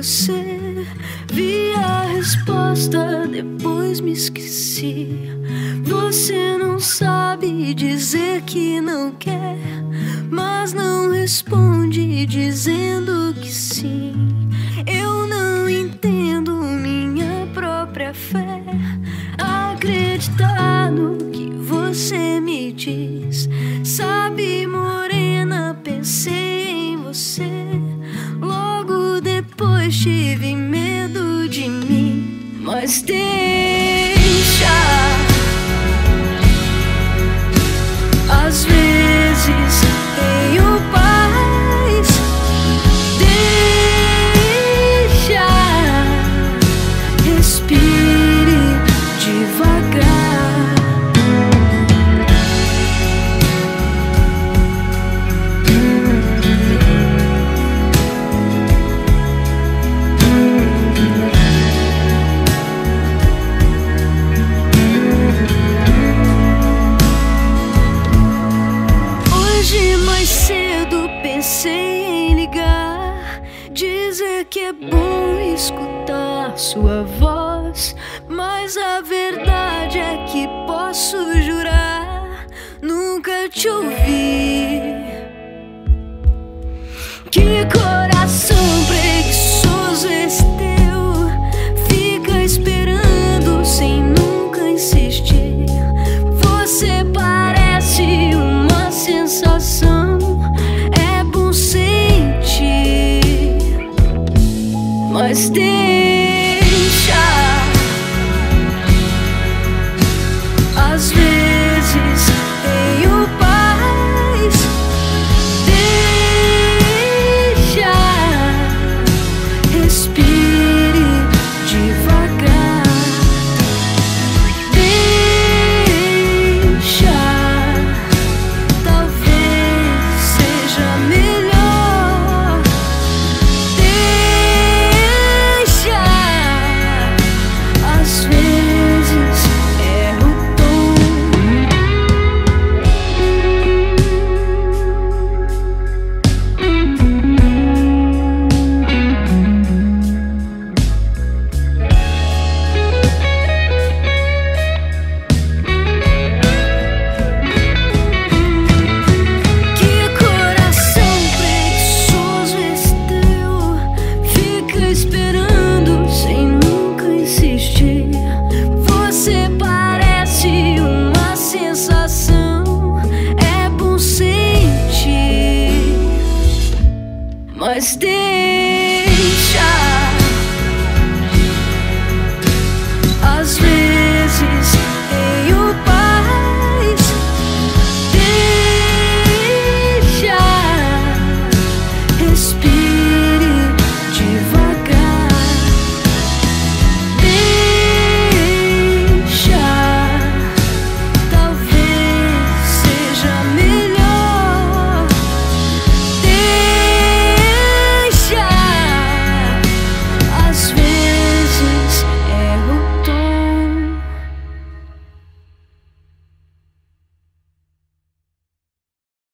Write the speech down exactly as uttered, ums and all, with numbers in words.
você. Vi a resposta, depois me esqueci. Você não sabe dizer que não quer, mas não responde dizendo que sim. Eu não entendo minha própria fé. Acreditar no que você me diz. Sabe, morena, pensei em você. Logo depois tive medo de mim. Mas deixa, às vezes tenho paz. Deixa, respire devagar. Hoje mais cedo pensei em ligar, dizer que é bom escutar sua voz, mas a verdade é que posso jurar, nunca te ouvi.